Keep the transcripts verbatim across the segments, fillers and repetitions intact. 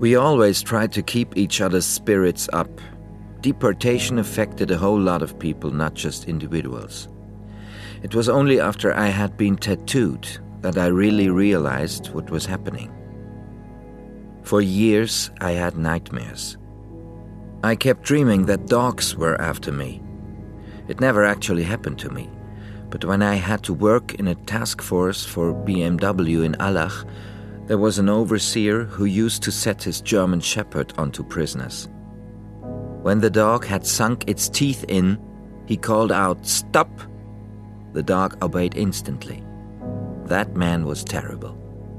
We always tried to keep each other's spirits up. Deportation affected a whole lot of people, not just individuals. It was only after I had been tattooed that I really realized what was happening. For years, I had nightmares. I kept dreaming that dogs were after me. It never actually happened to me, but when I had to work in a task force for B M W in Allach, there was an overseer who used to set his German Shepherd onto prisoners. When the dog had sunk its teeth in, he called out, "Stop!" The dog obeyed instantly. That man was terrible.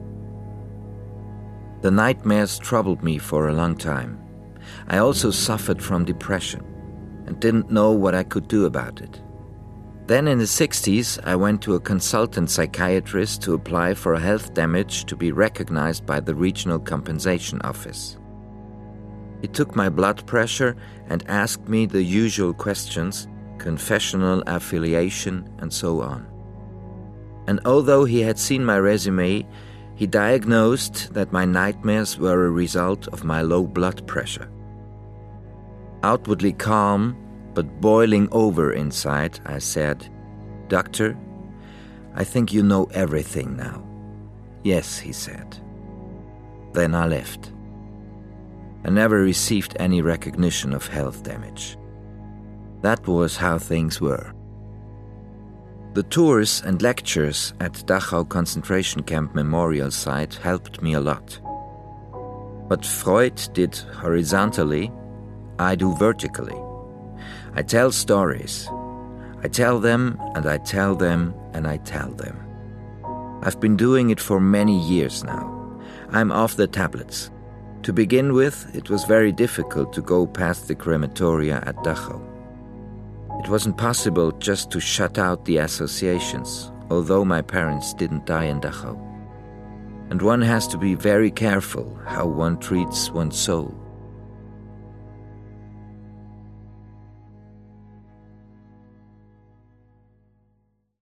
The nightmares troubled me for a long time. I also suffered from depression and didn't know what I could do about it. Then in the sixties, I went to a consultant psychiatrist to apply for a health damage to be recognized by the Regional Compensation Office. He took my blood pressure and asked me the usual questions, confessional affiliation, and so on. And although he had seen my resume, he diagnosed that my nightmares were a result of my low blood pressure. Outwardly calm, but boiling over inside, I said, "Doctor, I think you know everything now." "Yes," he said. Then I left. I never received any recognition of health damage. That was how things were. The tours and lectures at Dachau concentration camp memorial site helped me a lot. What Freud did horizontally, I do vertically. I tell stories. I tell them and I tell them and I tell them. I've been doing it for many years now. I'm off the tablets. To begin with, it was very difficult to go past the crematoria at Dachau. It wasn't possible just to shut out the associations, although my parents didn't die in Dachau. And one has to be very careful how one treats one's soul.